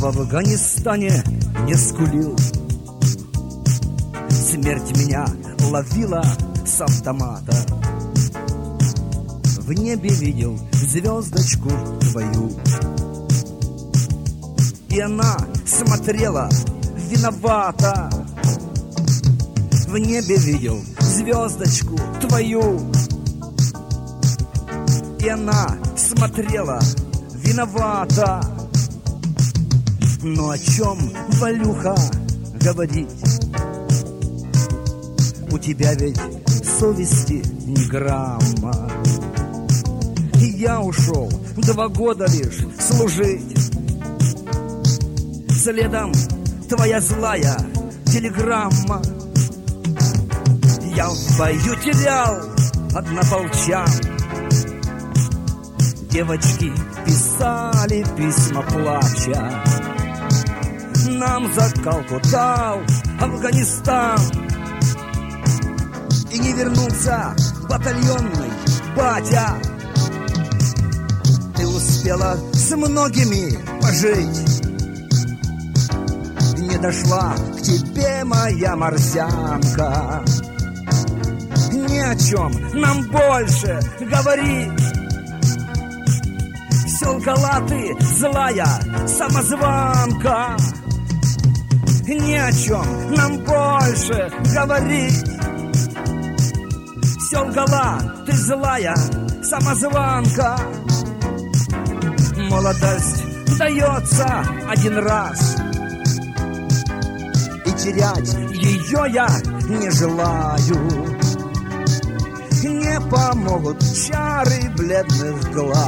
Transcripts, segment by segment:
в Афганистане не скулил. Смерть меня ловила с автомата. В небе видел звездочку твою, и она смотрела виновата. В небе видел звездочку твою, и она смотрела виновата. Но о чем, Валюха, говорить? У тебя ведь совести ни грамма. И я ушел 2 года лишь служить. Следом твоя злая телеграмма. Я в бою терял однополчан. Девочки писали письма плача. Нам закалку дал Афганистан. И не вернулся батальонный батя. Ты успела с многими пожить. Не дошла к тебе моя марсианка. Ни о чем нам больше говорить. Все лгала ты, злая самозванка. Ни о чем нам больше говорить. Все лгала ты, злая самозванка. Молодость дается один раз, и терять ее я не желаю. Не помогут чары бледных глаз,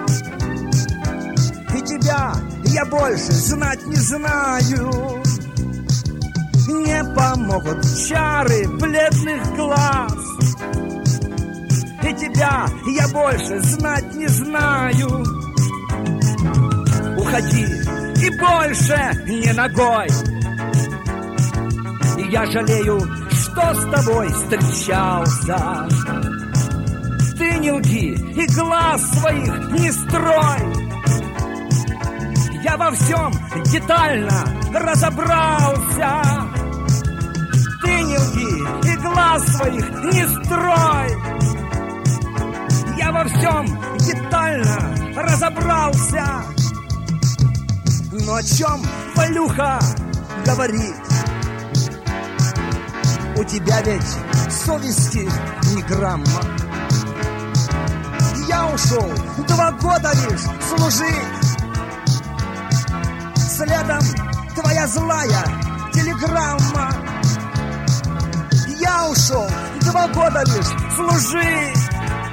и тебя я больше знать не знаю. Не помогут чары бледных глаз, и тебя я больше знать не знаю. Уходи и больше не ногой. Я жалею, что с тобой встречался. Ты не лги и глаз своих не строй. Я во всем детально разобрался. Ты не лги и глаз своих не строй. Я во всем детально разобрался. Но о чем, Валюха, говорить? У тебя ведь совести ни грамма. Я ушел 2 года лишь служить. Следом твоя злая телеграмма. Я ушел 2 года лишь служить.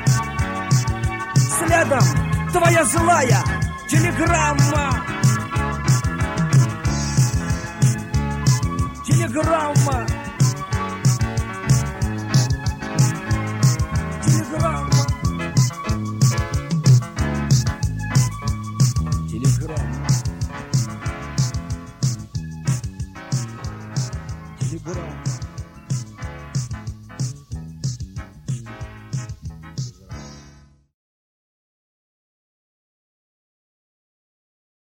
Следом твоя злая телеграмма. Телеграмма. Телеграмма. Телеграмма. Телеграмма.